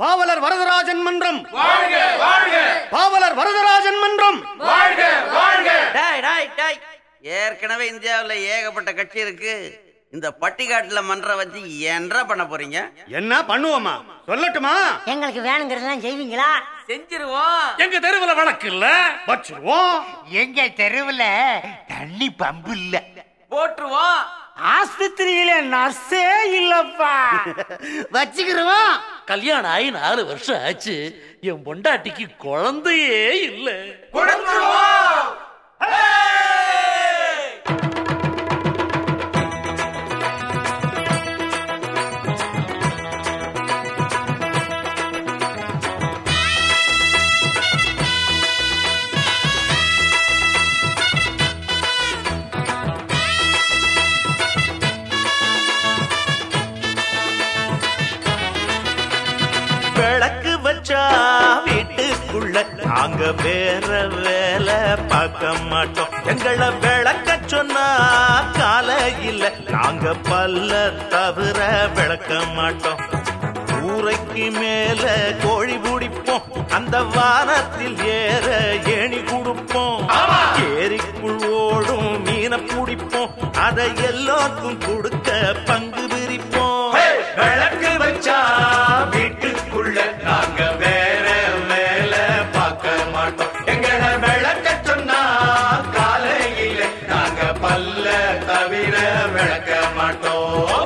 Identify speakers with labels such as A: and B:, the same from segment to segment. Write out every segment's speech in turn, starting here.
A: பாவலர் வரதராஜன் மன்றம்
B: வாழ்க வாழ்க.
A: பாவலர் வரதராஜன் மன்றம்
B: வாழ்க வாழ்க.
C: ஏற்கனவே இந்தியாவில் ஏகப்பட்ட கட்சி இருக்கு. இந்த பட்டிக்காட்டுல மன்றம் வச்சு என்ன பண்ண போறீங்க?
A: என்ன பண்ணுவோமா சொல்லட்டுமா?
D: எங்களுக்கு வேணுங்கிறதெல்லாம் செய்வீங்களா?
C: செஞ்சிருவோம்.
B: எங்க தெருவுல வழக்கு இல்ல,
A: வச்சிருவோம்.
E: எங்க தெருவுல தண்ணி பம்பு இல்ல,
C: போட்டுருவோம்.
E: ஆஸ்பத்திரியில நர்ஸே இல்லப்பா,
A: வச்சுக்கிருவோம்.
F: கல்யாணம் ஆகி 4 வருஷம் ஆச்சு, என் பொண்டாட்டிக்கு குழந்தையே இல்ல.
B: கொடுத்துருவோம்.
G: விளக்கு வச்சா வீட்டுக்குள்ள நாங்க வேற வேலை பார்க்க மாட்டோம். எங்களை விளக்க சொன்னா காலையில் நாங்க பல்ல தவிர விளக்க மாட்டோம். ஊரைக்கு மேல கோழி பிடிப்போம், அந்த வானத்தில் ஏற ஏணி கொடுப்போம். ஏரிக்குள் ஓடும் மீனை பிடிப்போம், அதை எல்லோருக்கும் கொடுக்க பங்கு பிரிப்போம்.
B: விளக்கு வச்சா வீட்டுக்குள்ள நாங்க வேற வேலை பார்க்க மாட்டோம். எங்களை விளக்க சொன்னா காலையில நாங்க பல்ல தவிர விளக்க மாட்டோம்.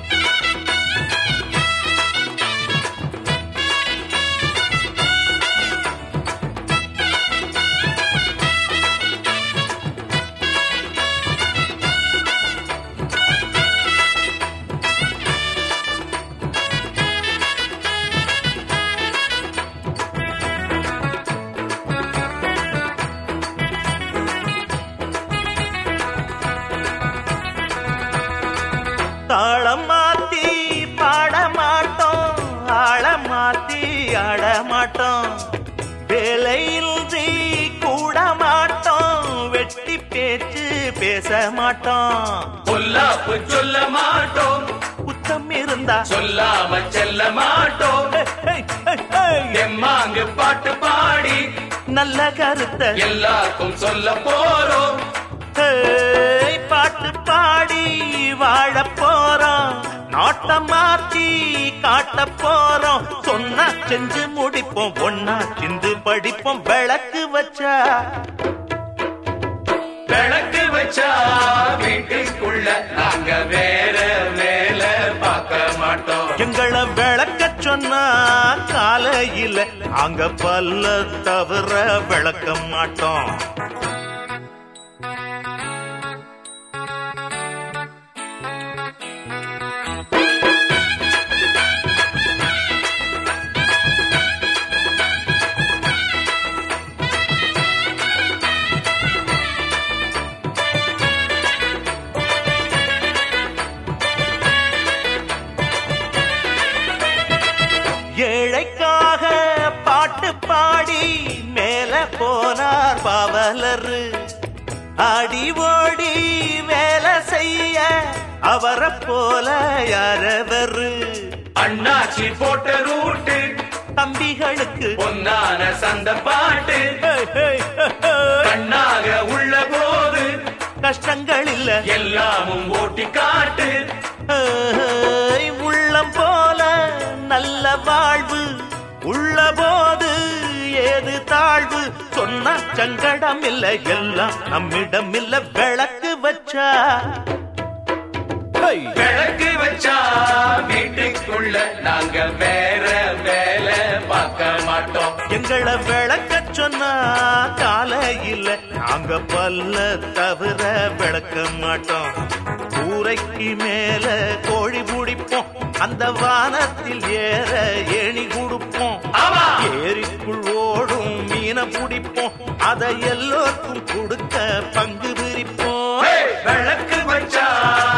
G: தாளம் மாத்தி பாட மாட்டோம், ஆள மாத்தி ஆட மாட்டோம். வேலையின்றி கூட மாட்டோம், வெட்டி பேச்சு பேச மாட்டோம்.
B: பொல்லாப்பு சொல்ல மாட்டோம்,
G: குத்தம் இருந்தா
B: சொல்லாம செல்ல மாட்டோம். எம்மாங்கு பாட்டு பாடி
G: நல்ல கருத்தை
B: எல்லாருக்கும் சொல்ல போறோம்.
G: பாட்டு பாடி வாழ போறோம், நாட்டை மாற்றி காட்ட போறோம். சொன்னா செஞ்சு முடிப்போம், ஒன்னா சிந்து படிப்போம். விளக்கு வச்சா
B: விளக்கு வச்சா வீட்டுக்குள்ள நாங்க வேற வேலை பார்க்க மாட்டோம்.
G: எங்களை விளக்க சொன்னா காலையில நாங்க பல்ல தவிர விளக்க மாட்டோம். ஏழைக்காக பாட்டு பாடி மேல போனார் பாவலரு. ஆடி ஓடி வேலை செய்ய அவரை போல யாரவரு.
B: அண்ணாச்சி போட்ட ரூட்டு
G: தம்பிகளுக்கு
B: பொன்னான சந்த பாட்டு கண்ணாக உள்ள போது
G: கஷ்டங்கள் இல்ல,
B: எல்லாமும் ஓட்டி காட்டு.
G: உள்ளம் போல நல்ல வாழ்வு உள்ள போது ஏது தாழ்வு. சொன்ன சங்கடம் இல்ல, எல்லாம் நம்மிடம் இல்ல. விளக்கு வச்சா
B: விளக்கு வச்சா வீட்டுக்குள்ள நாங்க வேற வேலை பார்க்க மாட்டோம்.
G: எங்களை விளக்க சொன்னா காலையில் நாங்க பல்ல தவிர விளக்க மாட்டோம். ஊரைக்கு மேல கோழி பிடிப்போம், அந்த வானத்தில் ஏற ஏணி கொடுப்போம். ஏரிக்குள் ஓடும் மீனை பிடிப்போம், அதை எல்லோருக்கும் கொடுக்க பங்கு பிரிப்போம்.
B: விளக்கு வச்சா